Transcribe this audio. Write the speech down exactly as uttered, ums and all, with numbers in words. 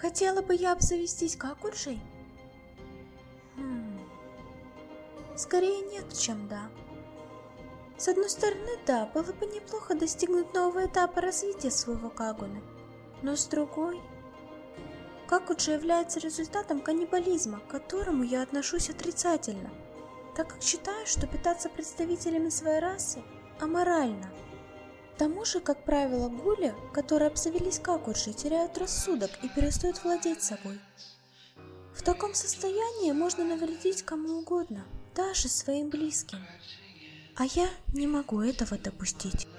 Хотела бы я обзавестись Какуджей? Хм. Скорее нет, чем да. С одной стороны, да, было бы неплохо достигнуть нового этапа развития своего Кагуны. Но с другой... Какуджа является результатом каннибализма, к которому я отношусь отрицательно, так как считаю, что питаться представителями своей расы аморально. К тому же, как правило, гули, которые обзавелись Какуджей, теряют рассудок и перестают владеть собой. В таком состоянии можно навредить кому угодно, даже своим близким. А я не могу этого допустить.